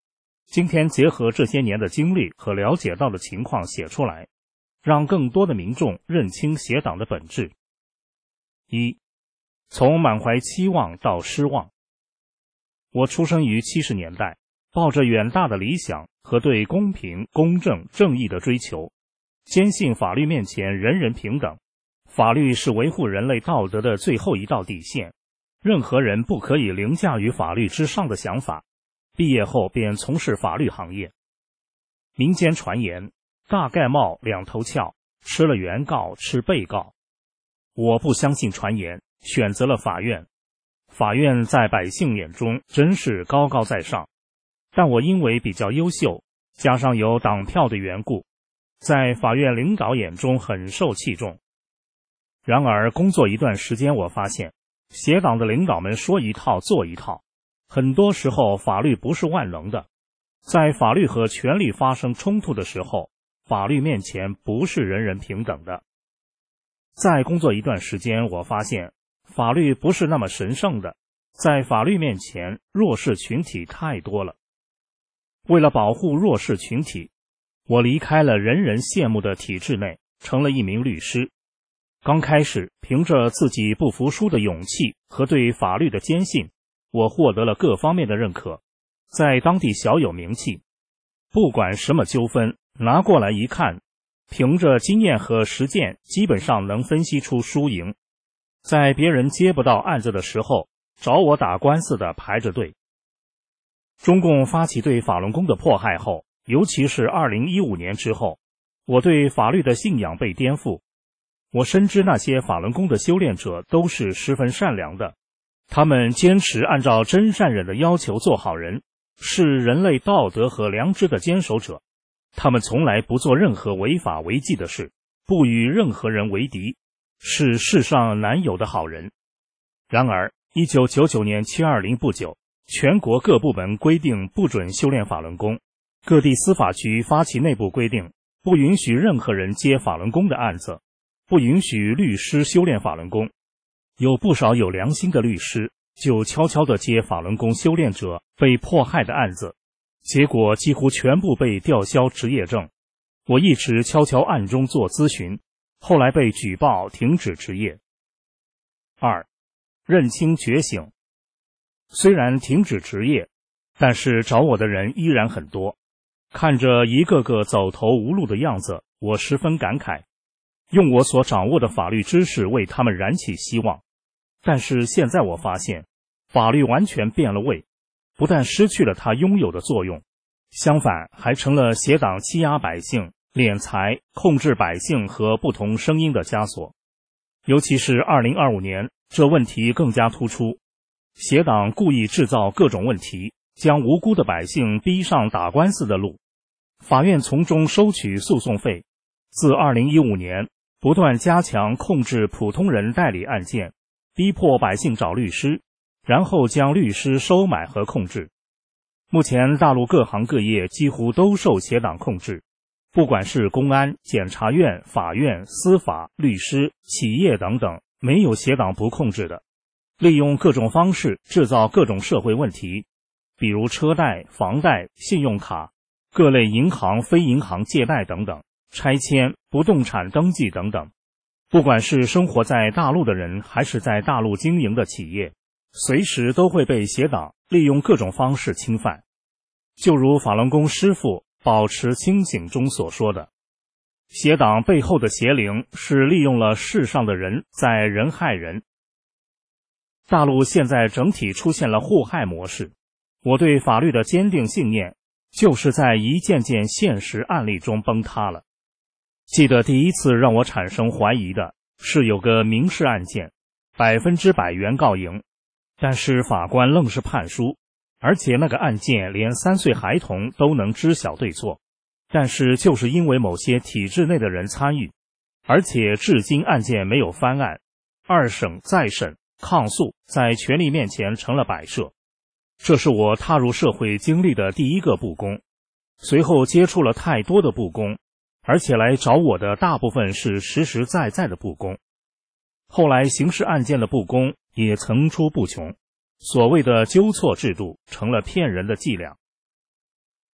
今天结合这些年的经历和了解到的情况写出来，让更多的民众认清邪党的本质。一，从满怀期望到失望。我出生于七十年代，抱着远大的理想和对公平、公正、正义的追求，坚信法律面前人人平等，法律是维护人类道德的最后一道底线，任何人不可以凌驾于法律之上的想法。毕业后便从事法律行业。民间传言，大盖帽两头翘，吃了原告吃被告。我不相信传言，选择了法院。法院在百姓眼中真是高高在上，但我因为比较优秀，加上有党票的缘故，在法院领导眼中很受器重。然而工作一段时间，我发现邪党的领导们说一套做一套，很多时候法律不是万能的，在法律和权力发生冲突的时候，法律面前不是人人平等的。再工作一段时间，我发现法律不是那么神圣的，在法律面前弱势群体太多了。为了保护弱势群体，我离开了人人羡慕的体制内，成了一名律师。刚开始凭着自己不服输的勇气和对法律的坚信，我获得了各方面的认可，在当地小有名气。不管什么纠纷，拿过来一看，凭着经验和实践，基本上能分析出输赢。在别人接不到案子的时候，找我打官司的排着队。中共发起对法轮功的迫害后，尤其是二零一五年之后，我对法律的信仰被颠覆。我深知那些法轮功的修炼者都是十分善良的，他们坚持按照真善忍的要求做好人，是人类道德和良知的坚守者。他们从来不做任何违法违纪的事，不与任何人为敌，是世上难有的好人。然而一九九九年七二零不久，全国各部门规定不准修炼法轮功，各地司法局发起内部规定，不允许任何人接法轮功的案子，不允许律师修炼法轮功。有不少有良心的律师就悄悄地接法轮功修炼者被迫害的案子，结果几乎全部被吊销执业证。我一直悄悄暗中做咨询，后来被举报停止执业。二，认清觉醒。虽然停止执业，但是找我的人依然很多。看着一个个走投无路的样子，我十分感慨，用我所掌握的法律知识为他们燃起希望。但是现在我发现，法律完全变了味，不但失去了它拥有的作用，相反还成了邪党欺压百姓、敛财、控制百姓和不同声音的枷锁。尤其是二零二五年，这问题更加突出。邪党故意制造各种问题，将无辜的百姓逼上打官司的路，法院从中收取诉讼费。自二零一五年，不断加强控制普通人代理案件，逼迫百姓找律师，然后将律师收买和控制。目前大陆各行各业几乎都受邪党控制，不管是公安、检察院、法院、司法、律师、企业等等，没有邪党不控制的。利用各种方式制造各种社会问题，比如车贷、房贷、信用卡、各类银行、非银行借贷等等，拆迁、不动产登记等等。不管是生活在大陆的人，还是在大陆经营的企业，随时都会被邪党利用各种方式侵犯。就如法轮功师父保持清醒中所说的，邪党背后的邪灵是利用了世上的人在人害人。大陆现在整体出现了互害模式，我对法律的坚定信念就是在一件件现实案例中崩塌了。记得第一次让我产生怀疑的是有个民事案件，百分之百原告赢，但是法官愣是判输，而且那个案件连三岁孩童都能知晓对错，但是就是因为某些体制内的人参与，而且至今案件没有翻案，二审再审抗诉在权力面前成了摆设。这是我踏入社会经历的第一个不公，随后接触了太多的不公，而且来找我的大部分是实实在在的不公。后来刑事案件的不公也层出不穷，所谓的纠错制度成了骗人的伎俩。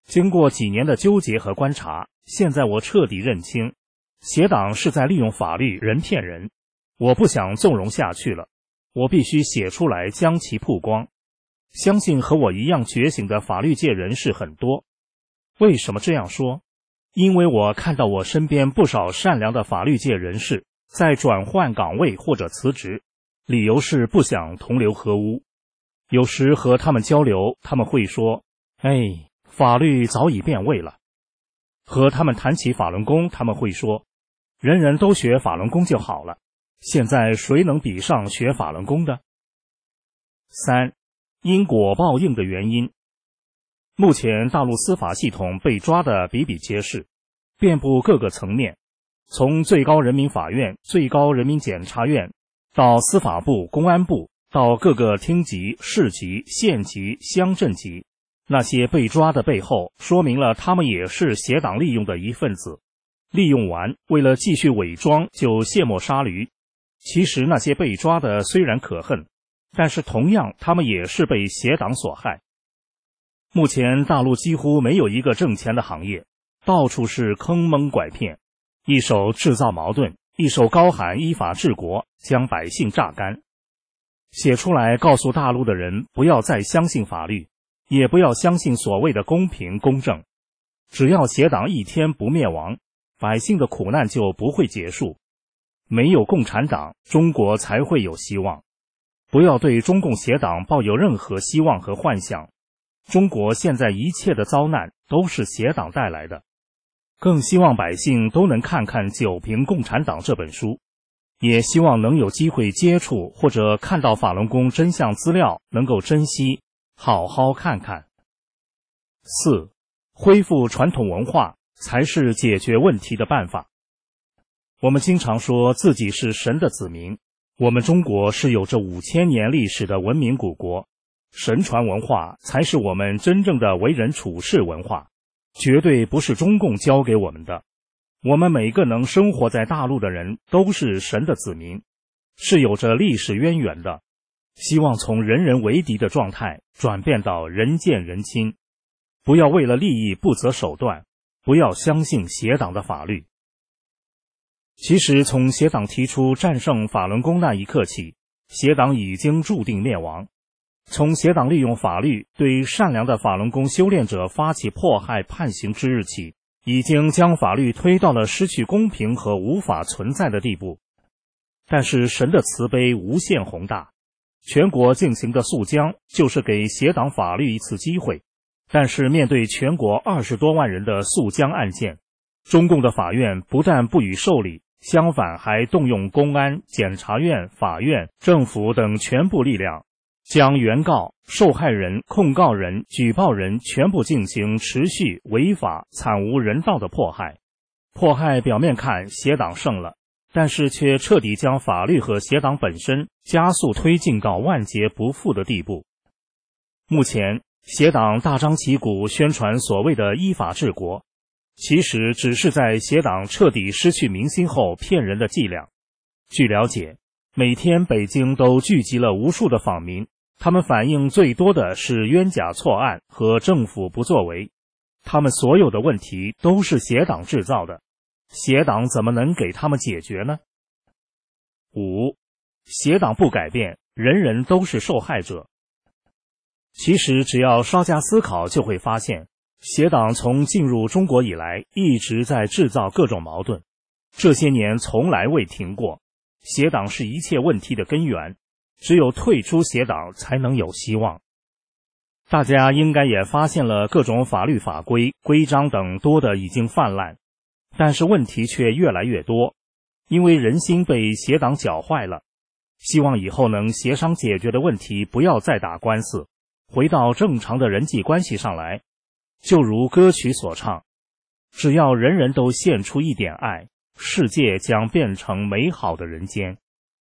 经过几年的纠结和观察，现在我彻底认清，邪党是在利用法律人骗人。我不想纵容下去了，我必须写出来将其曝光。相信和我一样觉醒的法律界人士很多。为什么这样说？因为我看到我身边不少善良的法律界人士在转换岗位或者辞职，理由是不想同流合污。有时和他们交流，他们会说，哎，法律早已变味了。和他们谈起法轮功，他们会说，人人都学法轮功就好了，现在谁能比上学法轮功的？三、因果报应的原因。目前大陆司法系统被抓的比比皆是，遍布各个层面，从最高人民法院、最高人民检察院到司法部、公安部，到各个厅级、市级、县级、乡镇级，那些被抓的背后，说明了他们也是邪党利用的一份子。利用完，为了继续伪装，就卸磨杀驴。其实那些被抓的虽然可恨，但是同样他们也是被邪党所害。目前大陆几乎没有一个挣钱的行业，到处是坑蒙拐骗，一手制造矛盾，一手高喊依法治国，将百姓榨干。写出来告诉大陆的人，不要再相信法律，也不要相信所谓的公平公正。只要邪党一天不灭亡，百姓的苦难就不会结束。没有共产党，中国才会有希望。不要对中共邪党抱有任何希望和幻想。中国现在一切的遭难都是邪党带来的。更希望百姓都能看看《九评共产党》这本书，也希望能有机会接触或者看到法轮功真相资料，能够珍惜，好好看看。四、恢复传统文化才是解决问题的办法。我们经常说自己是神的子民，我们中国是有着五千年历史的文明古国，神传文化才是我们真正的为人处事文化，绝对不是中共教给我们的。我们每个能生活在大陆的人都是神的子民，是有着历史渊源的。希望从人人为敌的状态转变到人见人亲，不要为了利益不择手段，不要相信邪党的法律。其实从邪党提出战胜法轮功那一刻起，邪党已经注定灭亡。从邪党利用法律对善良的法轮功修炼者发起迫害判刑之日起，已经将法律推到了失去公平和无法存在的地步。但是神的慈悲无限宏大，全国进行的肃江就是给邪党法律一次机会。但是面对全国二十多万人的肃江案件，中共的法院不但不予受理，相反还动用公安、检察院、法院、政府等全部力量，将原告、受害人、控告人、举报人全部进行持续、违法、惨无人道的迫害。迫害表面看邪党胜了，但是却彻底将法律和邪党本身加速推进到万劫不复的地步。目前邪党大张旗鼓宣传所谓的依法治国，其实只是在邪党彻底失去民心后骗人的伎俩。据了解，每天北京都聚集了无数的访民，他们反映最多的是冤假错案和政府不作为，他们所有的问题都是邪党制造的，邪党怎么能给他们解决呢？五、邪党不改变，人人都是受害者。其实只要稍加思考就会发现，邪党从进入中国以来一直在制造各种矛盾，这些年从来未停过。邪党是一切问题的根源，只有退出邪党才能有希望。大家应该也发现了各种法律法规、规章等多的已经泛滥，但是问题却越来越多，因为人心被邪党搅坏了。希望以后能协商解决的问题不要再打官司，回到正常的人际关系上来。就如歌曲所唱，只要人人都献出一点爱，世界将变成美好的人间。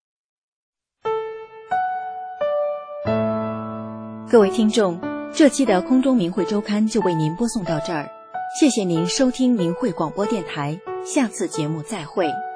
各位听众，这期的空中明慧周刊就为您播送到这儿，谢谢您收听明慧广播电台，下次节目再会。